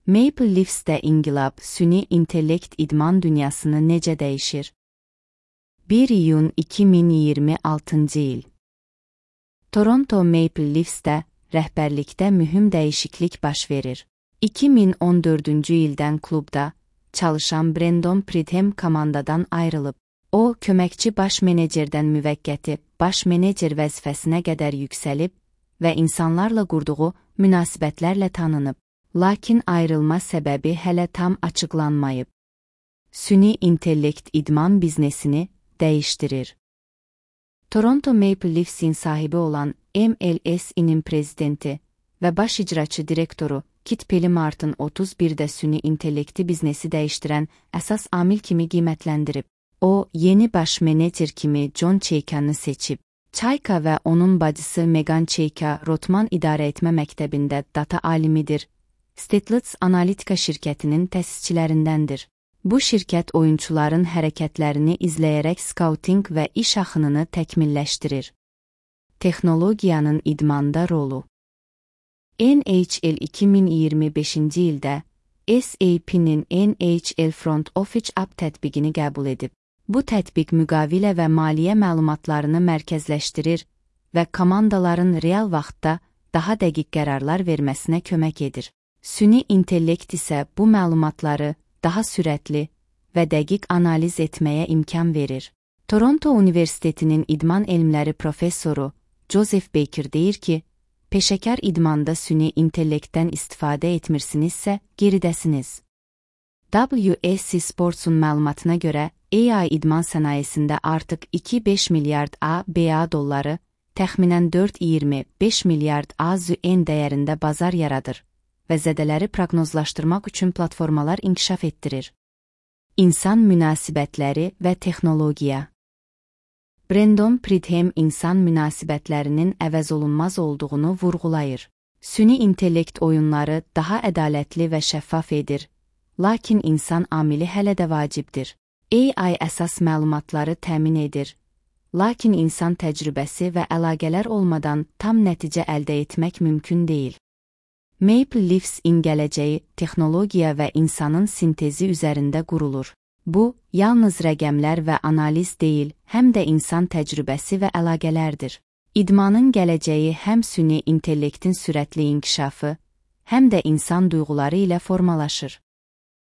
Maple Leafs'də inqilab, süni intellekt idman dünyasını necə dəyişir? 1 iyun 2026 il. Toronto Maple Leafs'də rəhbərlikdə mühüm dəyişiklik baş verir. 2014-cü ildən klubda çalışan Brandon Pridham komandadan ayrılıb. O, köməkçi baş menecerdən müvəqqəti baş menecer vəzifəsinə qədər yüksəlib və insanlarla qurduğu münasibətlərlə tanınıb. Lakin ayrılma səbəbi hələ tam açıqlanmayıb. Süni intellekt idman biznesini dəyişdirir. Toronto Maple Leafs'in sahibi olan MLS-inin prezidenti və baş icraçı direktoru Kit Pelli-Martin 31-də süni intellekti biznesi dəyişdirən əsas amil kimi qiymətləndirib. O, yeni baş menecer kimi John Chaykan'ı seçib. Chayka və onun bacısı Megan Chayka Rotman İdarəetmə Məktəbində data alimidir. Statlids Analitika şirkətinin təsisçilərindəndir. Bu şirkət oyunçuların hərəkətlərini izləyərək skauting və iş axınını təkmilləşdirir. Texnologiyanın idmanda rolu. NHL 2025-ci ildə SAP-nin NHL Front Office App tətbiqini qəbul edib. Bu tətbiq müqavilə və maliyyə məlumatlarını mərkəzləşdirir və komandaların real vaxtda daha dəqiq qərarlar verməsinə kömək edir. Süni intellekt isə bu məlumatları daha sürətli və dəqiq analiz etməyə imkan verir. Toronto Universitetinin idman elmləri professoru Joseph Baker deyir ki, peşəkar idmanda süni intellektdən istifadə etmirsinizsə, geridəsiniz. WSC Sports'un məlumatına görə, AI idman sənayesində artıq 2,5 milyard ABA dolları, təxminən 4,25 milyard AZN dəyərində bazar yaradır və zədələri proqnozlaşdırmaq üçün platformalar inkişaf etdirir. İnsan münasibətləri və texnologiya. Brandon Pridham insan münasibətlərinin əvəzolunmaz olduğunu vurğulayır. Süni intellekt oyunları daha ədalətli və şəffaf edir, lakin insan amili hələ də vacibdir. AI əsas məlumatları təmin edir, lakin insan təcrübəsi və əlaqələr olmadan tam nəticə əldə etmək mümkün deyil. Maple Leafs'in gələcəyi texnologiya və insanın sintezi üzərində qurulur. Bu, yalnız rəqəmlər və analiz deyil, həm də insan təcrübəsi və əlaqələrdir. İdmanın gələcəyi həm süni intellektin sürətli inkişafı, həm də insan duyğuları ilə formalaşır.